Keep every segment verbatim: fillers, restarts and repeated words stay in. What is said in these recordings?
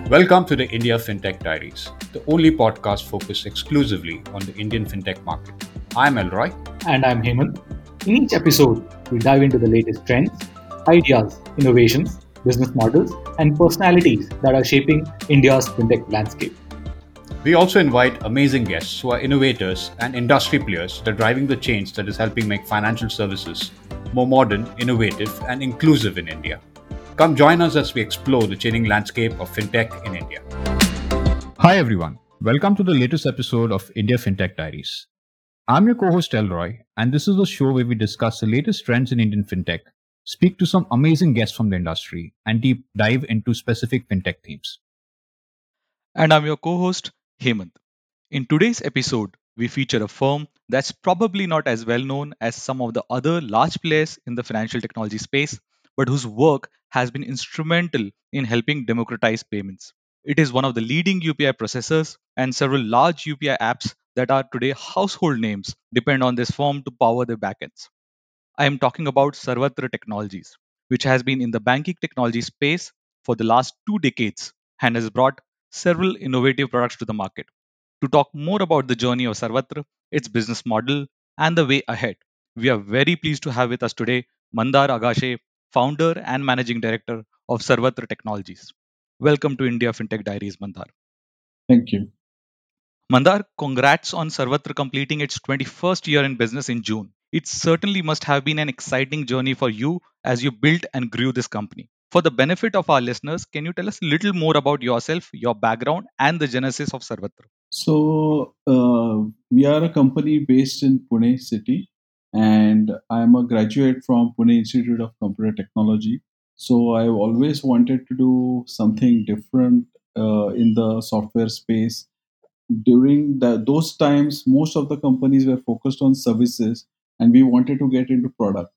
Welcome to the India FinTech Diaries, the only podcast focused exclusively on the Indian fintech market. I'm Elroy. And I'm Hemant. In each episode, we dive into the latest trends, ideas, innovations, business models, and personalities that are shaping India's fintech landscape. We also invite amazing guests who are innovators and industry players that are driving the change that is helping make financial services more modern, innovative, and inclusive in India. Come join us as we explore the changing landscape of fintech in India. Hi everyone, welcome to the latest episode of India FinTech Diaries. I'm your co-host Elroy, and this is a show where we discuss the latest trends in Indian fintech, speak to some amazing guests from the industry, and deep dive into specific fintech themes. And I'm your co host, Hemant. In today's episode, we feature a firm that's probably not as well known as some of the other large players in the financial technology space, but whose work has been instrumental in helping democratize payments. It is one of the leading U P I processors, and several large U P I apps that are today household names depend on this firm to power their backends. I am talking about Sarvatra Technologies, which has been in the banking technology space for the last two decades and has brought several innovative products to the market. To talk more about the journey of Sarvatra, its business model, and the way ahead, we are very pleased to have with us today Mandar Agashe, founder and managing director of Sarvatra Technologies. Welcome to India FinTech Diaries, Mandar. Thank you. Mandar, congrats on Sarvatra completing its twenty-first year in business in June. It certainly must have been an exciting journey for you as you built and grew this company. For the benefit of our listeners, can you tell us a little more about yourself, your background, and the genesis of Sarvatra? So, uh, we are a company based in Pune city, and I'm a graduate from Pune Institute of Computer Technology. So, I've always wanted to do something different uh, in the software space. During the, those times, most of the companies were focused on services, and we wanted to get into product.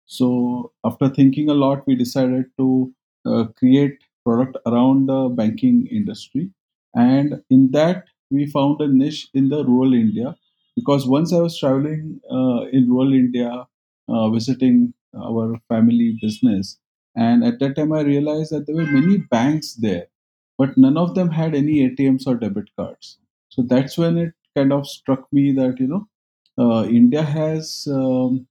So, after thinking a lot, we decided to uh, create product around the banking industry, and in that we found a niche in the rural India, because once I was traveling uh, in rural India, uh, visiting our family business, and at that time I realized that there were many banks there, but none of them had any A T Ms or debit cards. So that's when it kind of struck me that you know uh, India has um,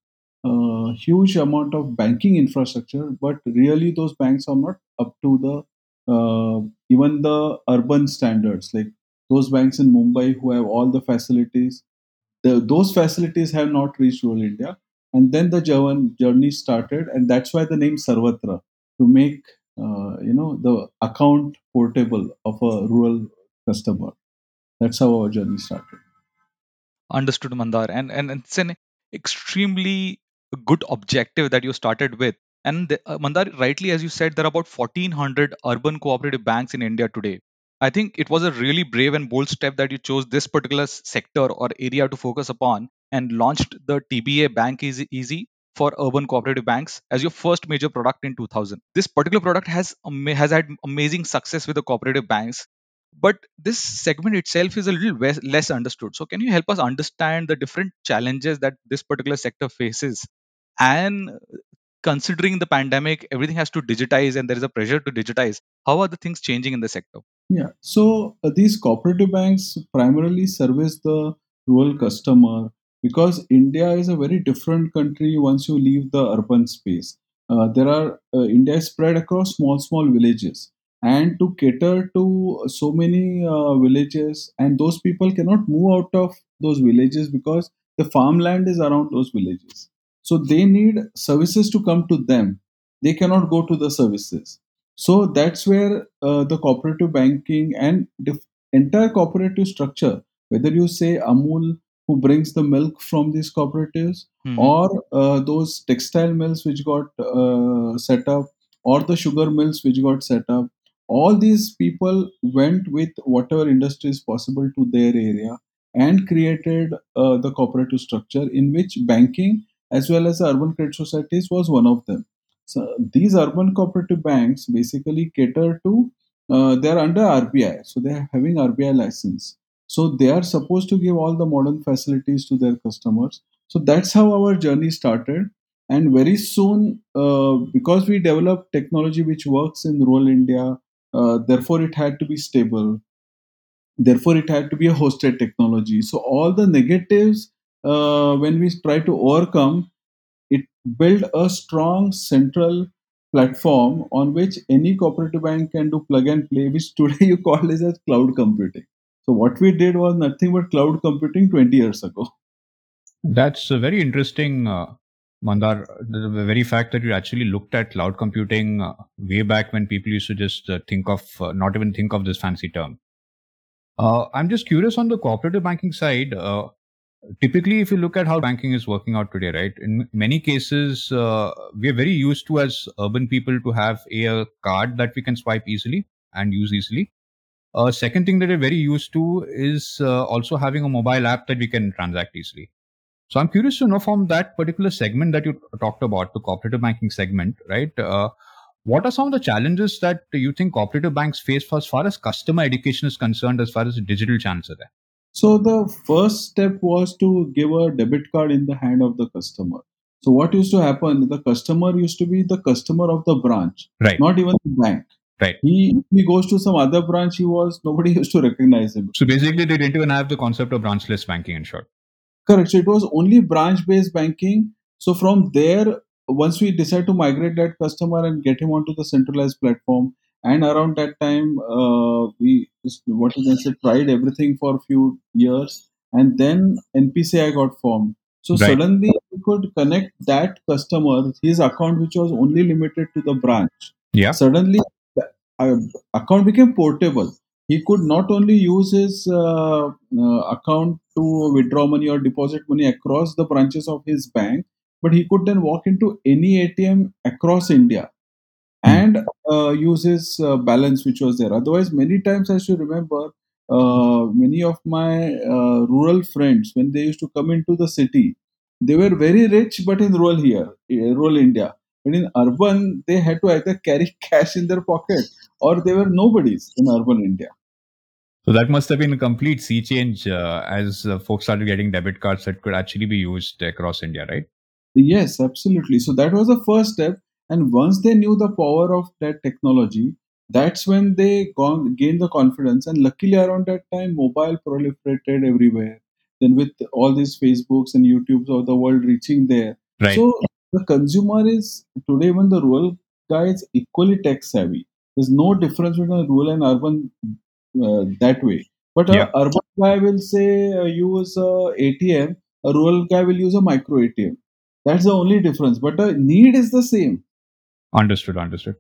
a huge amount of banking infrastructure, but really those banks are not up to the uh, even the urban standards. Like those banks in Mumbai who have all the facilities, the, those facilities have not reached rural India. And then the jour- journey started, and that's why the name Sarvatra, to make uh, you know the account portable of a rural customer. That's how our journey started. Understood, Mandar. And, and it's an extremely good objective that you started with. And the, uh, Mandar, rightly as you said, there are about fourteen hundred urban cooperative banks in India today. I think it was a really brave and bold step that you chose this particular s- sector or area to focus upon and launched the T B A Bank Easy, Easy for urban cooperative banks as your first major product in two thousand. This particular product has ama- has had amazing success with the cooperative banks, but this segment itself is a little wes- less understood. So can you help us understand the different challenges that this particular sector faces, and considering the pandemic everything has to digitize and there is a pressure to digitize, how are the things changing in the sector? Yeah. So uh, these cooperative banks primarily service the rural customer, because India is a very different country once you leave the urban space. Uh, there are uh, India is spread across small small villages, and to cater to so many uh, villages, and those people cannot move out of those villages because the farmland is around those villages. So they need services to come to them. They cannot go to the services, so that's where uh, the cooperative banking and dif- entire cooperative structure, whether you say Amul, who brings the milk from these cooperatives, Hmm. or uh, those textile mills which got uh, set up, or the sugar mills which got set up, all these people went with whatever industry is possible to their area and created uh, the cooperative structure, in which banking as well as the urban credit societies was one of them. So these urban cooperative banks basically cater to, uh, they're under R B I, so they're having R B I license. So they are supposed to give all the modern facilities to their customers. So that's how our journey started. And very soon, uh, because we developed technology which works in rural India, Uh, therefore, it had to be stable. Therefore, it had to be a hosted technology. So all the negatives, uh, when we try to overcome, it built a strong central platform on which any cooperative bank can do plug and play, which today you call this as cloud computing. So what we did was nothing but cloud computing twenty years ago. That's uh, very interesting, uh, Mandar. The, the very fact that you actually looked at cloud computing uh, way back when people used to just uh, think of, uh, not even think of this fancy term. Uh, I'm just curious on the cooperative banking side. Uh, typically, if you look at how banking is working out today, right, in many cases, uh, we are very used to, as urban people, to have a, a card that we can swipe easily and use easily. Uh, second thing that we're very used to is uh, also having a mobile app that we can transact easily. So I'm curious to know, from that particular segment that you talked about, the cooperative banking segment, right? Uh, what are some of the challenges that you think cooperative banks face for, as far as customer education is concerned, as far as digital channels are there? So the first step was to give a debit card in the hand of the customer. So what used to happen? The customer used to be the customer of the branch, Right, not even the bank. right. He if he goes to some other branch, he was nobody used to recognize him. So basically, they didn't even have the concept of branchless banking, in short. Correct. So it was only branch based banking. So from there, once we decide to migrate that customer and get him onto the centralized platform, and around that time, uh, we just, what you can say, tried everything for a few years, and then N P C I got formed. So Right. suddenly we could connect that customer, his account, which was only limited to the branch. Yeah. Suddenly, the uh, account became portable. He could not only use his uh, uh, account to withdraw money or deposit money across the branches of his bank, but he could then walk into any A T M across India Hmm. and uh, use his uh, balance which was there. Otherwise, many times I should remember, uh, many of my uh, rural friends, when they used to come into the city, they were very rich, but in rural here, eh, rural India. But in urban, they had to either carry cash in their pocket or they were nobodies in urban India. So that must have been a complete sea change uh, as uh, folks started getting debit cards that could actually be used across India, right? Yes, absolutely. So that was the first step. And once they knew the power of that technology, that's when they gone, gained the confidence. And luckily, around that time, mobile proliferated everywhere. Then, with all these Facebooks and YouTubes of the world reaching there, Right. so the consumer is today, even the rural guy is equally tech savvy. There's no difference between rural and urban uh, that way. But Yeah. a urban guy will say uh, use a ATM, a rural guy will use a micro A T M. That's the only difference. But the need is the same. Understood. Understood.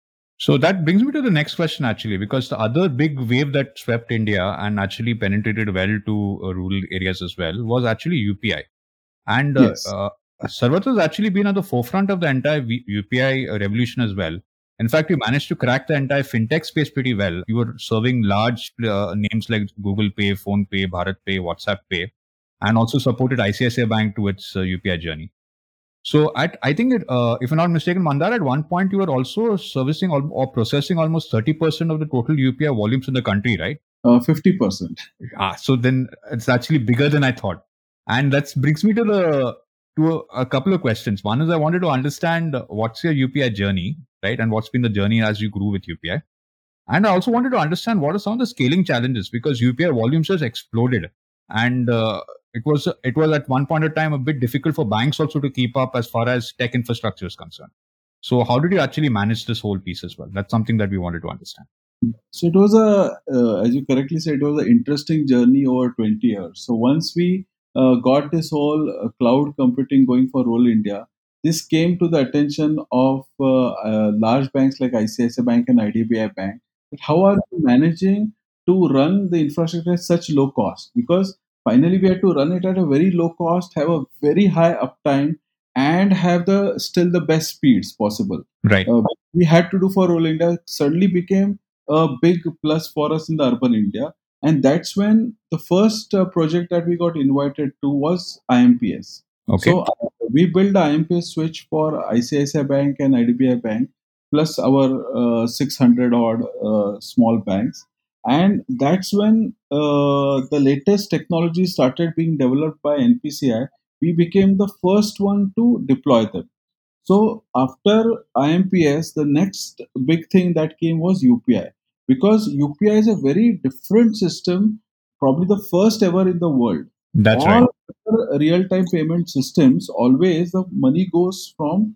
So that brings me to the next question, actually, because the other big wave that swept India and actually penetrated well to uh, rural areas as well was actually U P I. And uh, Yes. uh, Sarvat has actually been at the forefront of the entire v- U P I revolution as well. In fact, you managed to crack the entire fintech space pretty well. You were serving large uh, names like Google Pay, Phone Pay, Bharat Pay, WhatsApp Pay, and also supported I C I C I Bank to its uh, U P I journey. So at, I think, it, uh, if I'm not mistaken, Mandar, at one point you were also servicing al- or processing almost thirty percent of the total U P I volumes in the country, right? Uh, fifty percent. Ah, so then it's actually bigger than I thought. And that brings me to the to a, a couple of questions. One is, I wanted to understand uh, what's your U P I journey, right? And what's been the journey as you grew with U P I? And I also wanted to understand what are some of the scaling challenges, because U P I volumes has exploded, and uh, it was it was at one point of time a bit difficult for banks also to keep up as far as tech infrastructure is concerned. So how did you actually manage this whole piece as well? That's something that we wanted to understand. So it was a, uh, as you correctly said, it was an interesting journey over twenty years. So once we uh, got this whole uh, cloud computing going for rural India, this came to the attention of uh, uh, large banks like I C I C I Bank and I D B I Bank. That how are we managing to run the infrastructure at such low cost? Because finally we had to run it at a very low cost, have a very high uptime, and have the still the best speeds possible. Right. Uh, we had to do for rural India suddenly became a big plus for us in the urban India. And that's when the first uh, project that we got invited to was I M P S. Okay. So uh, we built the I M P S switch for I C I C I Bank and I D B I Bank, plus our uh, six hundred odd uh, small banks. And that's when uh, the latest technology started being developed by N P C I. We became the first one to deploy them. So after I M P S, the next big thing that came was U P I. because U P I is a very different system, probably the first ever in the world. That's right. All other real-time payment systems, always the money goes from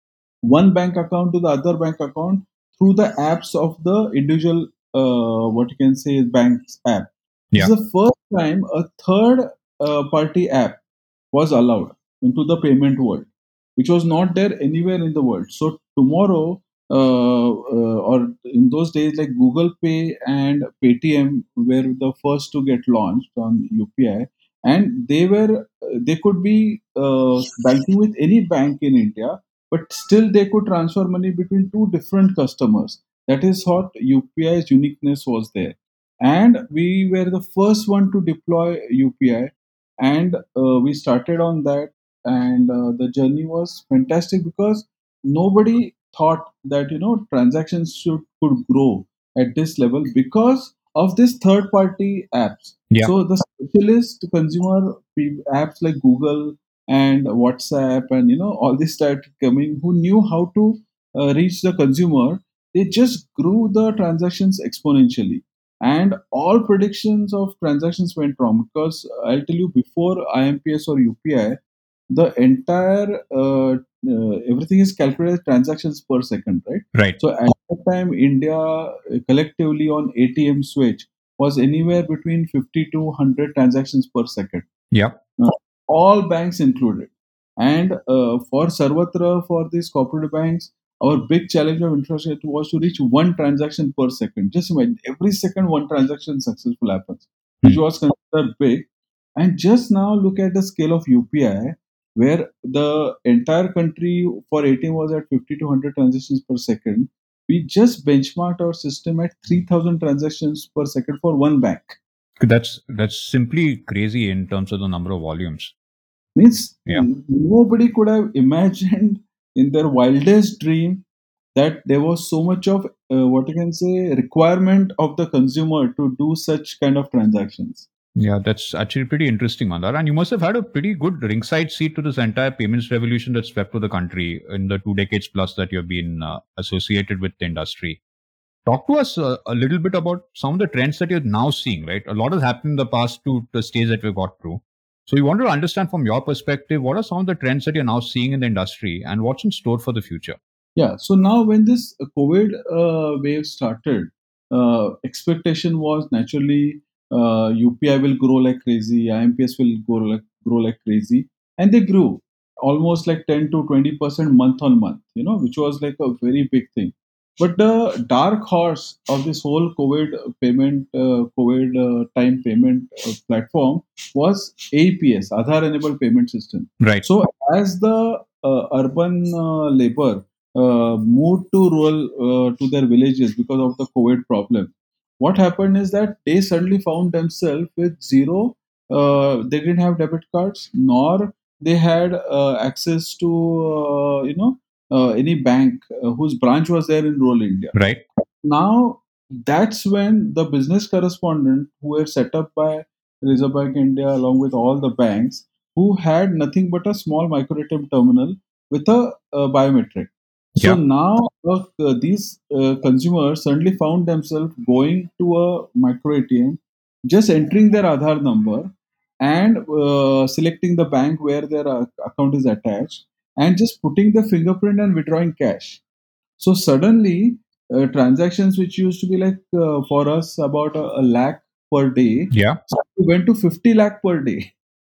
one bank account to the other bank account through the apps of the individual, uh, what you can say, bank's app. This Yeah. is the first time a third uh, party app was allowed into the payment world, which was not there anywhere in the world. So tomorrow, uh, uh, or in those days, like Google Pay and Paytm were the first to get launched on U P I, and they were they could be uh, banking with any bank in India, but still they could transfer money between two different customers. That is what U P I's uniqueness was there, and we were the first one to deploy U P I, and uh, we started on that, and uh, the journey was fantastic because nobody thought that you know transactions should could grow at this level because of this third party apps. Yeah. So the specialist consumer pe- apps like Google and WhatsApp and you know all this started coming, who knew how to uh, reach the consumer. They just grew the transactions exponentially, and all predictions of transactions went wrong because I'll tell you, before I M P S or U P I, the entire uh, uh, everything is calculated as transactions per second, right? Right. So at that time, India uh, collectively on A T M switch was anywhere between fifty to one hundred transactions per second, Yeah. uh, all banks included. And uh, for Sarvatra, for these corporate banks, our big challenge of infrastructure was to reach one transaction per second. Just imagine, every second one transaction successful happens, which Hmm. was considered big. And just now look at the scale of U P I, where the entire country for A T M was at fifty to one hundred transactions per second. We just benchmarked our system at three thousand transactions per second for one bank. That's that's simply crazy in terms of the number of volumes. Means Yeah. nobody could have imagined in their wildest dream that there was so much of uh, what you can say requirement of the consumer to do such kind of transactions. Yeah, that's actually pretty interesting, Mandar. And you must have had a pretty good ringside seat to this entire payments revolution that swept through the country in the two decades plus that you've been uh, associated with the industry. Talk to us uh, a little bit about some of the trends that you're now seeing, right? A lot has happened in the past two the stage that we got through. So you want to understand from your perspective, what are some of the trends that you're now seeing in the industry and what's in store for the future? Yeah. So now when this uh, COVID uh, wave started, uh, expectation was naturally uh, U P I will grow like crazy, I M P S will grow like grow like crazy, and they grew almost like ten to twenty percent month on month. You know, which was like a very big thing. But the dark horse of this whole COVID payment, uh, COVID uh, time payment uh, platform was A P S, Aadhaar Enabled Payment System. Right. So as the uh, urban uh, labor uh, moved to rural uh, to their villages because of the COVID problem, what happened is that they suddenly found themselves with zero. Uh, they didn't have debit cards, nor they had uh, access to uh, you know uh, any bank uh, whose branch was there in rural India. Right. Now that's when the business correspondent who were set up by Reserve Bank India along with all the banks, who had nothing but a small micro A T M terminal with a, uh biometric. So Yeah. now uh, uh, these uh, consumers suddenly found themselves going to a micro A T M, just entering their Aadhaar number and uh, selecting the bank where their uh, account is attached, and just putting the fingerprint and withdrawing cash. So suddenly, uh, transactions which used to be like uh, for us about a, a lakh per day, Yeah. suddenly went to fifty lakh per day.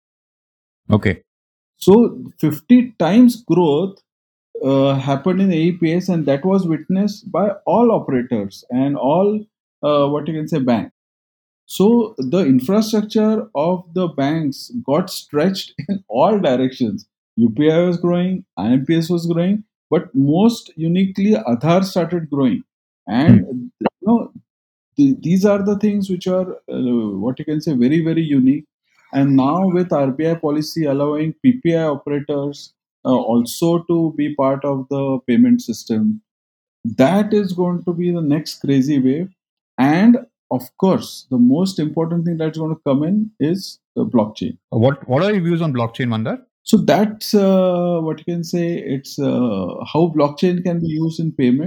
Okay. So fifty times growth uh, happened in A P S, and that was witnessed by all operators and all uh, what you can say banks. So the infrastructure of the banks got stretched in all directions. U P I was growing, I M P S was growing, but most uniquely, Aadhaar started growing. Hmm. And you know, th- these are the things which are uh, what you can say very very unique. And now with R B I policy allowing P P I operators uh, also to be part of the payment system, that is going to be the next crazy wave. And of course, the most important thing that's going to come in is the blockchain. What What are your views on blockchain, Mandar? So that's uh, what you can say. It's uh, how blockchain can be used in payments.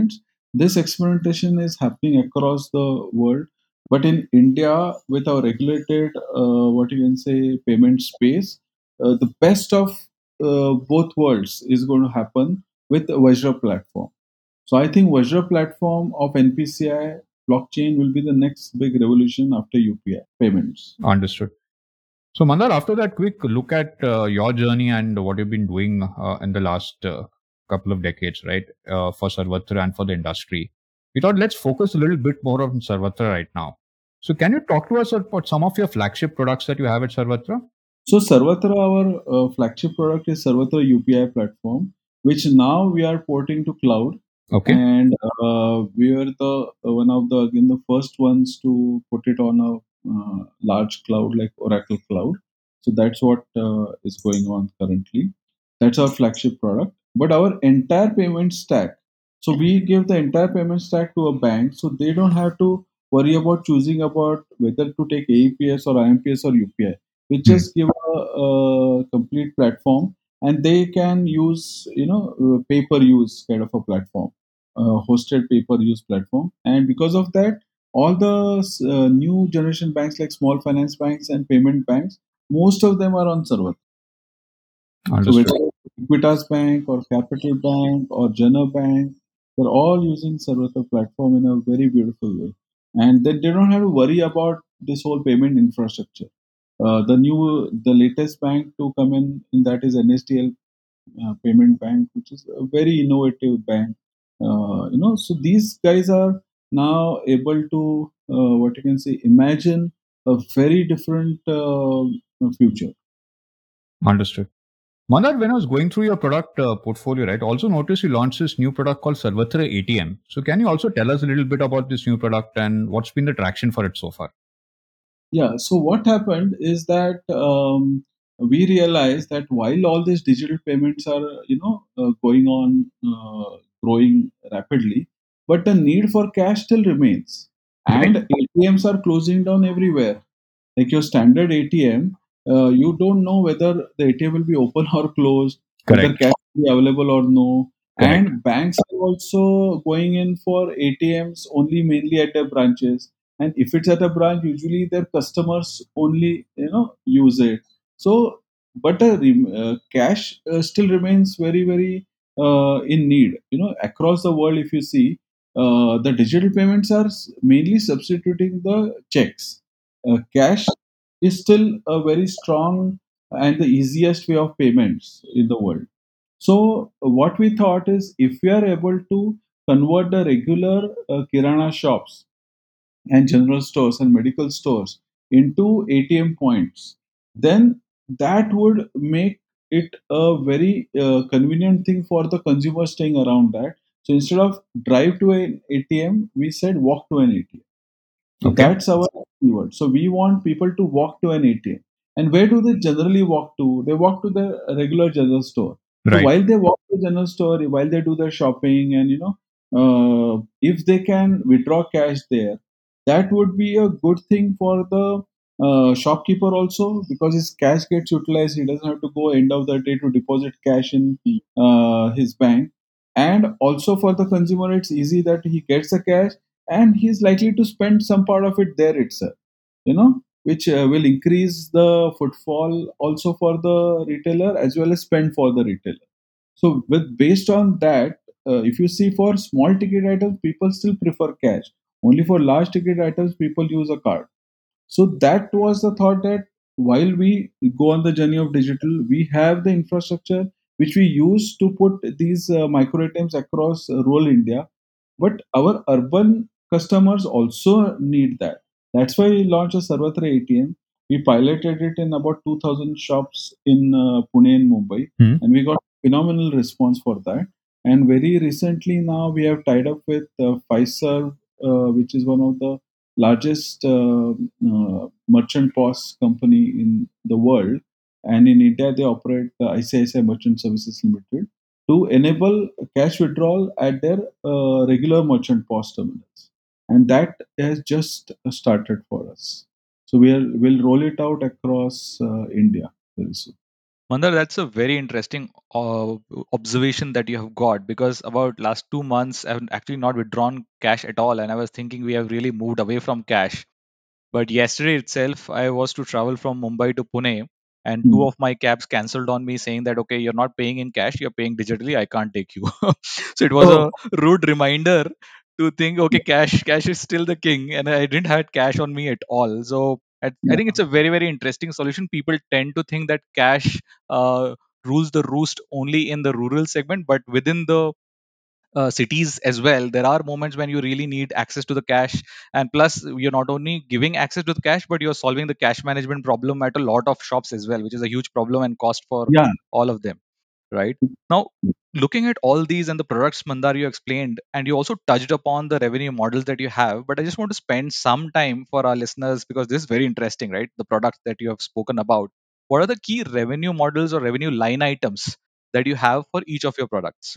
This experimentation is happening across the world, but in India, with our regulated, uh, what you can say, payment space, uh, the best of uh, both worlds is going to happen with the Vajra platform. So I think Vajra platform of N P C I blockchain will be the next big revolution after U P I payments. Understood. So, Mandar, after that quick look at uh, your journey and what you've been doing uh, in the last uh, couple of decades, right, uh, for Sarvatra and for the industry, we thought let's focus a little bit more on Sarvatra right now. So, can you talk to us about some of your flagship products that you have at Sarvatra? So Sarvatra, our uh, flagship product is Sarvatra U P I platform, which now we are porting to cloud, Okay. and uh, we are the uh, one of the again the first ones to put it on a uh, large cloud like Oracle Cloud. So that's what uh, is going on currently. That's our flagship product. But our entire payment stack. So we give the entire payment stack to a bank, so they don't have to worry about choosing about whether to take A E P S or I M P S or U P I. We Hmm. just give a, a complete platform, and they can use you know uh, pay per use kind of a platform, uh, hosted pay per use platform. And because of that, all the uh, new generation banks like small finance banks and payment banks, most of them are on server. So Understood. whether it's Equitas Bank or Capital Bank or Jana Bank, they're all using Sarvata platform in a very beautiful way. And then they don't have to worry about this whole payment infrastructure. Uh, the new, the latest bank to come in in that is N S D L uh, Payment Bank, which is a very innovative bank. Uh, you know, so these guys are now able to uh, what you can say imagine a very different uh, future. Understood. Mandar, when I was going through your product uh, portfolio, right, also noticed you launched this new product called Sarvatra A T M. So, can you also tell us a little bit about this new product and what's been the traction for it so far? Yeah. So what happened is that um, we realized that while all these digital payments are, you know, uh, going on, uh, growing rapidly, but the need for cash still remains, Right. and A T Ms are closing down everywhere. Like your standard A T M, uh, you don't know whether the A T M will be open or closed, whether Correct. cash will be available or no. Correct. And banks are also going in for A T Ms only mainly at their branches. And if it's at a branch, usually their customers only you know use it. So, but a rem- uh, cash uh, still remains very very uh, in need. You know, across the world, if you see, uh, the digital payments are s- mainly substituting the checks. Uh, cash is still a very strong and the easiest way of payments in the world. So, uh, what we thought is if we are able to convert the regular uh, kirana shops and general stores and medical stores into A T M points, then that would make it a very uh, convenient thing for the consumer staying around that. So instead of drive to an A T M, we said walk to an A T M. So Okay. that's our keyword. So we want people to walk to an A T M. And where do they generally walk to? They walk to the regular general store. So Right. while they walk to the general store, while they do their shopping, and you know, uh, if they can withdraw cash there, that would be a good thing for the uh, shopkeeper also, because his cash gets utilized. He doesn't have to go end of the day to deposit cash in uh, his bank. And also for the consumer, it's easy that he gets the cash and he's likely to spend some part of it there itself, you know which uh, will increase the footfall also for the retailer as well as spend for the retailer. So with based on that, uh, if you see for small ticket items people still prefer cash. Only for large ticket items people use a card. So that was the thought that while we go on the journey of digital, we have the infrastructure which we use to put these uh, micro A T Ms across uh, rural India. But our urban customers also need that. That's why we launched a Sarvatra A T M. We piloted it in about two thousand shops in uh, Pune and Mumbai, Hmm. and we got phenomenal response for that. And very recently now we have tied up with uh, Fiserv, uh, which is one of the largest uh, uh, merchant P O S company in the world. And in India, they operate the I C I C I Merchant Services Limited to enable cash withdrawal at their uh, regular merchant P O S terminals. And that has just started for us. So we'll, we'll roll it out across uh, India very soon. Mandar, that's a very interesting uh, observation that you have got, because about last two months I've actually not withdrawn cash at all, and I was thinking we have really moved away from cash. But yesterday itself, I was to travel from Mumbai to Pune, and two Hmm. of my cabs cancelled on me, saying that, okay, you're not paying in cash, you're paying digitally. I can't take you. So it was Oh, a rude reminder to think, okay, cash, cash is still the king, and I didn't have cash on me at all. So at, I yeah. think it's a very, very interesting solution. People tend to think that cash uh, rules the roost only in the rural segment, but within the uh, cities as well, there are moments when you really need access to the cash. And plus, you're not only giving access to the cash, but you're solving the cash management problem at a lot of shops as well, which is a huge problem and cost for Yeah. all of them, right? Now, looking at all these and the products, Mandar, you explained, and you also touched upon the revenue models that you have, but I just want to spend some time for our listeners, because this is very interesting, right? The products that you have spoken about, what are the key revenue models or revenue line items that you have for each of your products?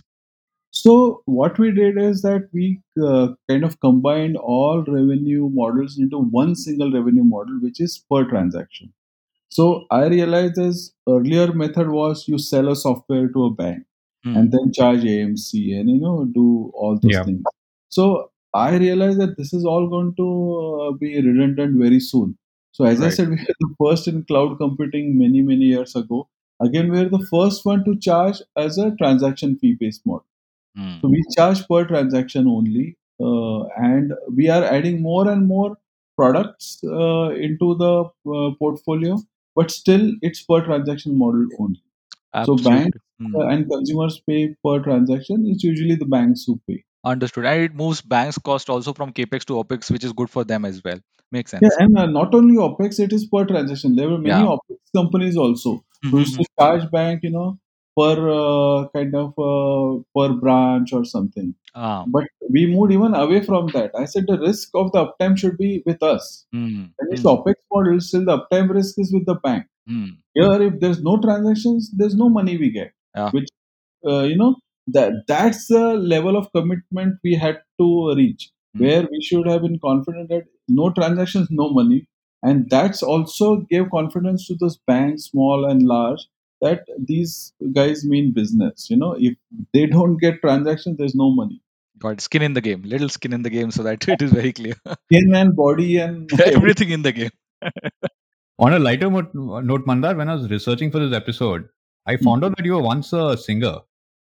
So what we did is that we uh, kind of combined all revenue models into one single revenue model, which is per transaction. So I realized this earlier method was you sell a software to a bank and Hmm. then charge A M C and you know do all those Yeah. things. So I realized that this is all going to uh, be redundant very soon. So as I Right. said, we are the first in cloud computing many many years ago. Again, we are the first one to charge as a transaction fee based model. So Hmm. we charge per transaction only, uh, and we are adding more and more products uh, into the uh, portfolio, but still it's per transaction model only. So banks Absolutely. uh, Hmm. and consumers pay per transaction. It's usually the banks who pay. Understood. And it moves banks' cost also from capex to opex, which is good for them as well. Makes Yeah, sense. and uh, not only OpEx, it is per transaction. There were many Yeah. OpEx companies also who used Mm-hmm. to charge bank, you know, per uh, kind of uh, per branch or something. Ah. But we moved even away from that. I said the risk of the uptime should be with us. Hmm. When it's Hmm. OpEx model, still the uptime risk is with the bank. Hmm. Here, if there's no transactions, there's no money we get. Yeah. Which uh, you know that that's the level of commitment we had to reach, Hmm. where we should have been confident that no transactions, no money, and that's also gave confidence to those banks, small and large, that these guys mean business. You know, if they don't get transactions, there's no money. Got skin in the game. Little skin in the game, so that it is very clear. Skin and body and everything. Everything in the game. On a lighter mo- note, Mandar, when I was researching for this episode, I found out that you were once a singer.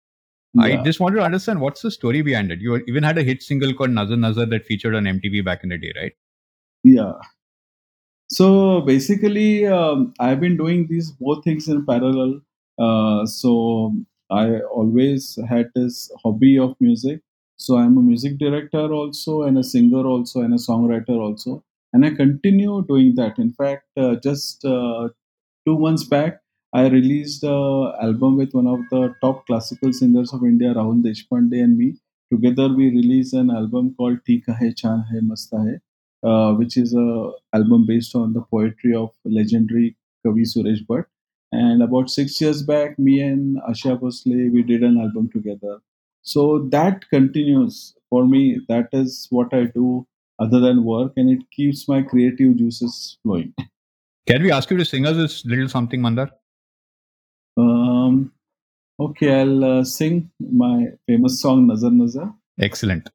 I Yeah, just wanted to understand what's the story behind it. You even had a hit single called Nazar Nazar that featured on M T V back in the day, right? yeah. So basically, um, I've been doing these both things in parallel. Uh, so I always had this hobby of music. So I'm a music director also, and a singer also, and a songwriter also, and I continue doing that. In fact, uh, just uh, two months back, I released an album with one of the top classical singers of India, Rahul Deshpande, and me. Together, we released an album called "Tika Hai Chan Hai Masta Hai," uh, which is a album based on the poetry of legendary Kavi Suresh Bhatt. And about six years back, me and Asha Bhosle, we did an album together. So that continues for me. That is what I do other than work, and it keeps my creative juices flowing. Can we ask you to sing us this little something, Mandar? Um, okay, I'll uh, sing my famous song Nazar Nazar. Excellent.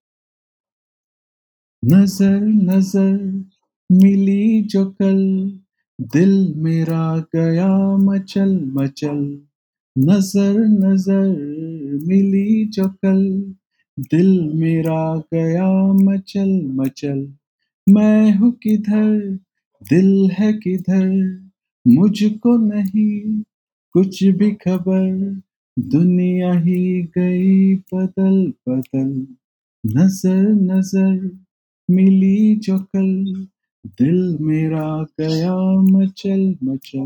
नजर नजर मिली जो कल दिल मेरा गया मचल मचल नजर नजर मिली जो कल दिल मेरा गया मचल मचल मैं हूँ किधर दिल है किधर मुझको नहीं कुछ भी खबर दुनिया ही गई बदल बदल नजर नजर मिली जो कल दिल मेरा गया मचल मचल.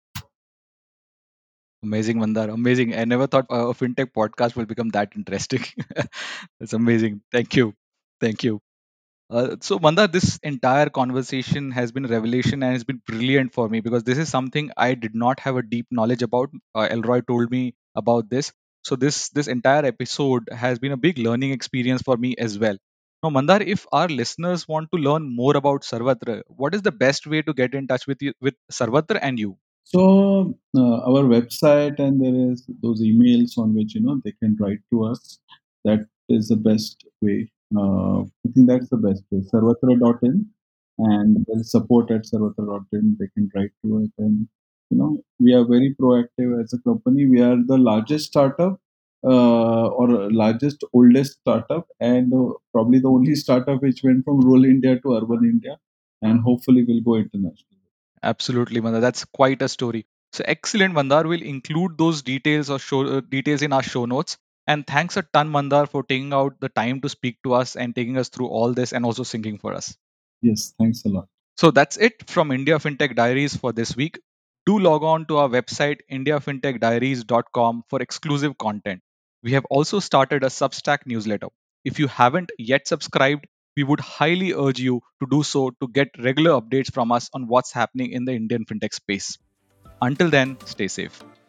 Amazing, Mandar. Amazing. I never thought uh, a fintech podcast will become that interesting. It's amazing. Thank you. Thank you. Uh, so, Mandar, this entire conversation has been a revelation and has been brilliant for me, because this is something I did not have a deep knowledge about. Uh, Elroy told me about this. So, this this entire episode has been a big learning experience for me as well. Now, Mandar, if our listeners want to learn more about Sarvatra, what is the best way to get in touch with you, with Sarvatra and you? So uh, our website, and there is those emails on which you know they can write to us. That is the best way. Uh, I think that's the best way. Sarvatra dot in, and there is support at sarvatra dot in. They can write to it, and you know we are very proactive as a company. We are the largest startup, uh, or largest oldest startup, and uh, probably the only startup which went from rural India to urban India, and hopefully will go international. Absolutely, Mandar. That's quite a story. So excellent, Mandar. We'll include those details or show uh, details in our show notes. And thanks a ton, Mandar, for taking out the time to speak to us and taking us through all this and also singing for us. Yes, thanks a lot. So that's it from India FinTech Diaries for this week. Do log on to our website india fintech diaries dot com for exclusive content. We have also started a Substack newsletter. If you haven't yet subscribed, we would highly urge you to do so to get regular updates from us on what's happening in the Indian fintech space. Until then, stay safe.